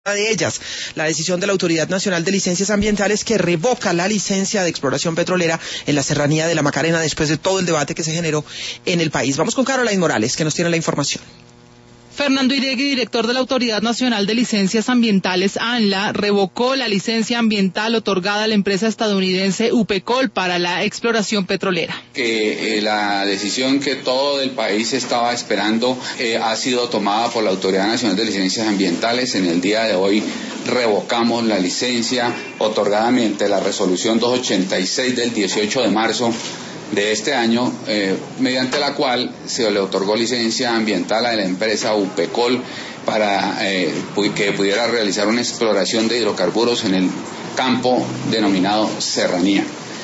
de ellas, la decisión de la Autoridad Nacional de Licencias Ambientales que revoca la licencia de exploración petrolera en la serranía de la Macarena después de todo el debate que se generó en el país. Vamos con Caroline Morales, que nos tiene la información. Fernando Iregui, director de la Autoridad Nacional de Licencias Ambientales, ANLA, revocó la licencia ambiental otorgada a la empresa estadounidense UPECOL para la exploración petrolera. La decisión que todo el país estaba esperando ha sido tomada por la Autoridad Nacional de Licencias Ambientales. En el día de hoy revocamos la licencia otorgada mediante la resolución 286 del 18 de marzo de este año, mediante la cual se le otorgó licencia ambiental a la empresa UPECOL para que pudiera realizar una exploración de hidrocarburos en el campo denominado Serranía.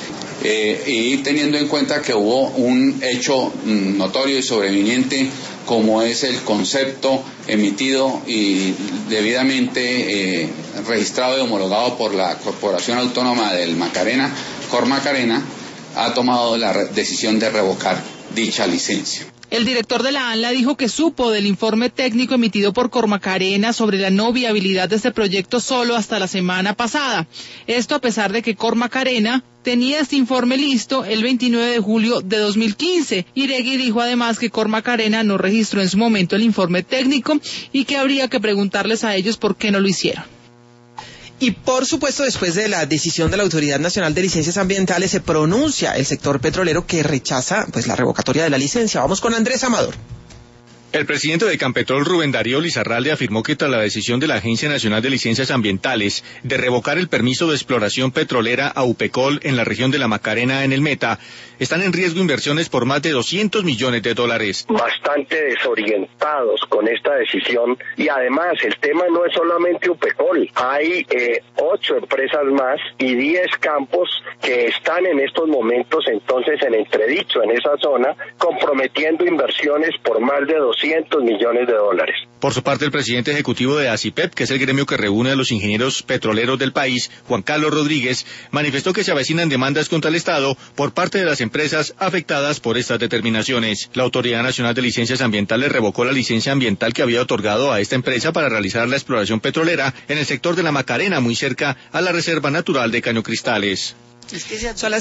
Y teniendo en cuenta que hubo un hecho notorio y sobreviniente como es el concepto emitido y debidamente registrado y homologado por la Corporación Autónoma del Macarena, Cormacarena, ha tomado la decisión de revocar dicha licencia. El director de la ANLA dijo que supo del informe técnico emitido por Cormacarena sobre la no viabilidad de este proyecto solo hasta la semana pasada. Esto a pesar de que Cormacarena tenía este informe listo el 29 de julio de 2015. Iregui dijo además que Cormacarena no registró en su momento el informe técnico y que habría que preguntarles a ellos por qué no lo hicieron. Y por supuesto, después de la decisión de la Autoridad Nacional de Licencias Ambientales, se pronuncia el sector petrolero que rechaza la revocatoria de la licencia. Vamos con Andrés Amador. El presidente de Campetrol, Rubén Darío Lizarralde, afirmó que tras la decisión de la Agencia Nacional de Licencias Ambientales de revocar el permiso de exploración petrolera a UPECOL en la región de la Macarena en el Meta, están en riesgo inversiones por más de $200 millones. Bastante desorientados con esta decisión, y además el tema no es solamente UPECOL, hay 8 empresas más y 10 campos que están en estos momentos entonces en entredicho en esa zona, comprometiendo inversiones por más de $200 millones. Por su parte, el presidente ejecutivo de ACIPEP, que es el gremio que reúne a los ingenieros petroleros del país, Juan Carlos Rodríguez, manifestó que se avecinan demandas contra el Estado por parte de las empresas afectadas por estas determinaciones. La Autoridad Nacional de Licencias Ambientales revocó la licencia ambiental que había otorgado a esta empresa para realizar la exploración petrolera en el sector de la Macarena, muy cerca a la Reserva Natural de Caño Cristales. Son las